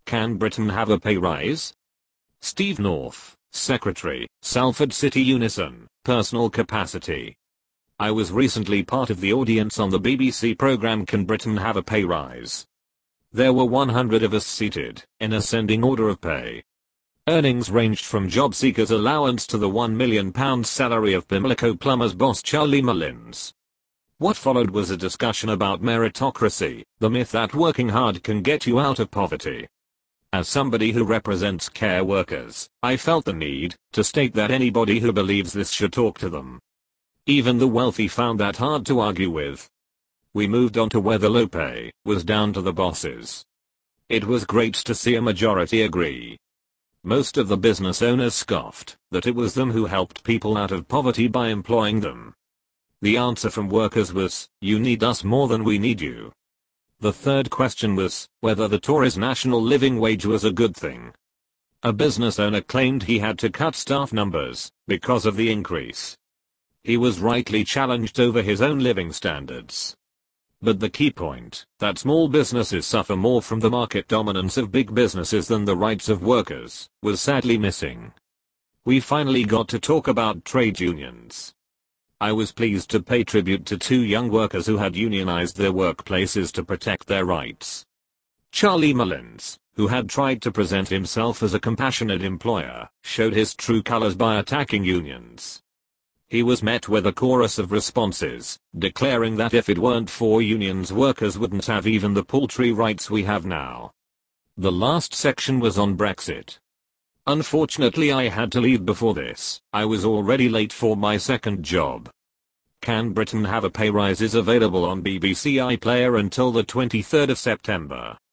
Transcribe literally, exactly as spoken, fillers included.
Can Britain have a pay rise? Steve North, Secretary, Salford City Unison, Personal Capacity. I was recently part of the audience on the B B C programme Can Britain Have a Pay Rise? There were one hundred of us seated, in ascending order of pay. Earnings ranged from job seekers' allowance to the one million pound salary of Pimlico Plumbers boss Charlie Mullins. What followed was a discussion about meritocracy, the myth that working hard can get you out of poverty. As somebody who represents care workers, I felt the need to state that anybody who believes this should talk to them. Even the wealthy found that hard to argue with. We moved on to whether low pay was down to the bosses. It was great to see a majority agree. Most of the business owners scoffed that it was them who helped people out of poverty by employing them. The answer from workers was, you need us more than we need you. The third question was whether the Tories' national living wage was a good thing. A business owner claimed he had to cut staff numbers because of the increase. He was rightly challenged over his own living standards. But the key point, that small businesses suffer more from the market dominance of big businesses than the rights of workers, was sadly missing. We finally got to talk about trade unions. I was pleased to pay tribute to two young workers who had unionized their workplaces to protect their rights. Charlie Mullins, who had tried to present himself as a compassionate employer, showed his true colors by attacking unions. He was met with a chorus of responses, declaring that if it weren't for unions, workers wouldn't have even the paltry rights we have now. The last section was on Brexit. Unfortunately, I had to leave before this. I was already late for my second job. Can Britain Have a Pay Rise is available on B B C iPlayer until the twenty-third of September.